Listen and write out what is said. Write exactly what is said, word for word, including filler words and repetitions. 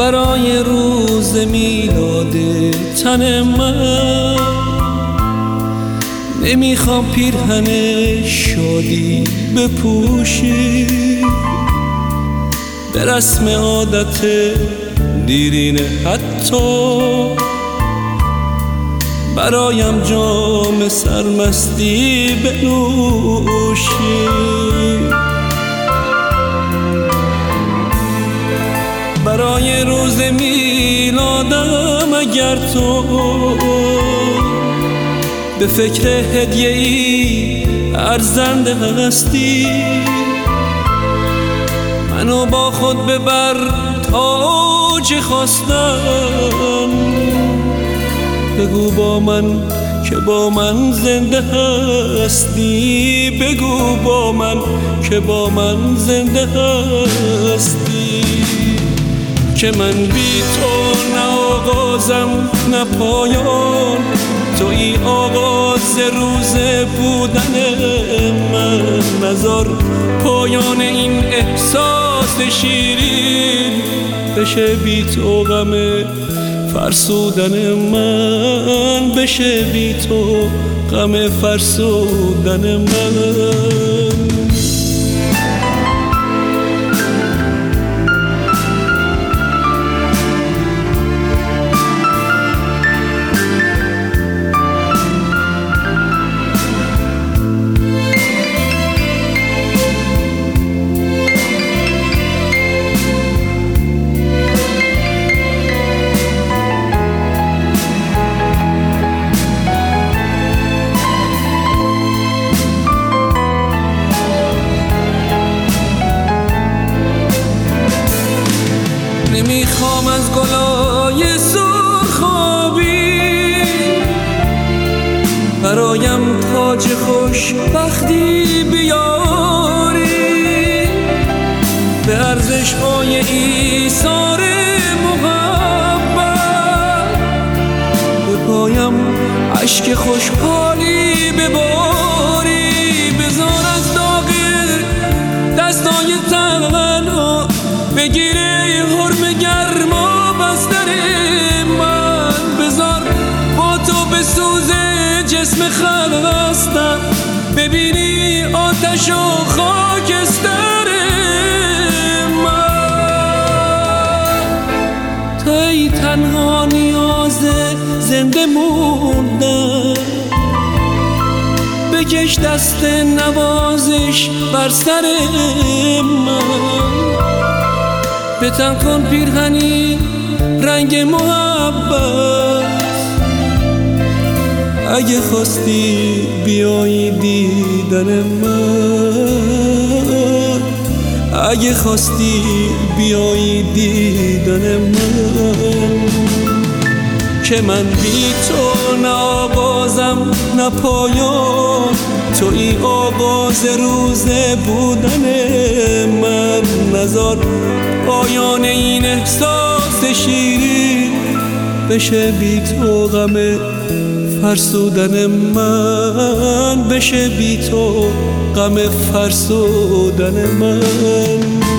برای روز میلاد تن من نمیخوام پیرهن شادی بپوشی، به رسم عادت دیرینه حتی برایم جام سرمستی بنوشی. برای روز میلادم اگر تو به فکر هدیه ای ارزنده هستی، منو با خود ببر تا چه خواستم، بگو با من که با من زنده هستی، بگو با من که با من زنده هستی. که من بی تو نه آغازم نه پایان، توی آغاز روز بودن من، نذار پایان این احساس شیرین بشه بی تو غم فرسودن من، بشه بی تو غم فرسودن من. نمیخوام از گلای سرخابی برایم تاج خوشبختی بیاری، به ارزش‌های ایثار محبت به پایم اشک خوشحالی بباری. بذار از داغ دستای تنها بگیره حرم گرما بستر من، بذار با تو بسوزه جسم خستم، ببینی آتش و خاکستر من. توی تنها نیاز زنده موندن، بکش دست نوازش بر سر من، به تن کن پیرهنی رنگ محبت. اگه خواستی بیایی دیدن من، اگه خواستی بیایی دیدن من. که من بی تو نه آغازم نه پایان، توی آغاز روز بودن من، نذار پایان این احساس شیرین بشه بی تو غم فرسودن من، بشه بی تو غم فرسودن من.